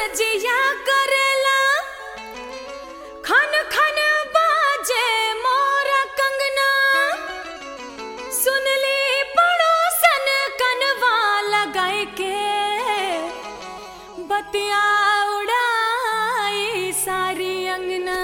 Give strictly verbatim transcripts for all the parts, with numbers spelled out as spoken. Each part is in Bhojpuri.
जिया करेला खन खन बाजे मोरा कंगना सुनली पड़ोसन कनवा लगाए के बतिया उड़ाई सारी अंगना।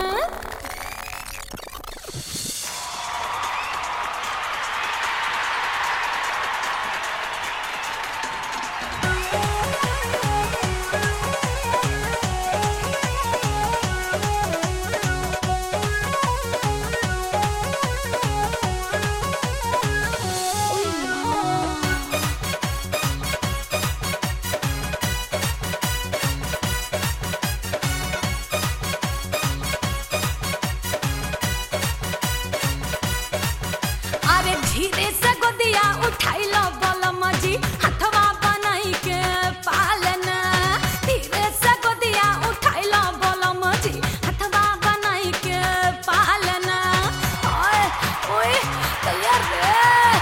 धीरे से गोदिया उठाइलो बलम जी हथवा बनाई के पालना। धीरे से गोदिया उठाइलो बलम जी हथवा बनाई के पालना। ओए ओए तैयार रे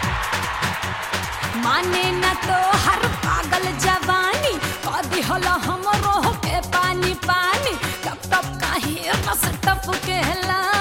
माने न तो हर पागल जवानी कदी हलो हमरो के पानी पानी टप टप काहे रस टप केला।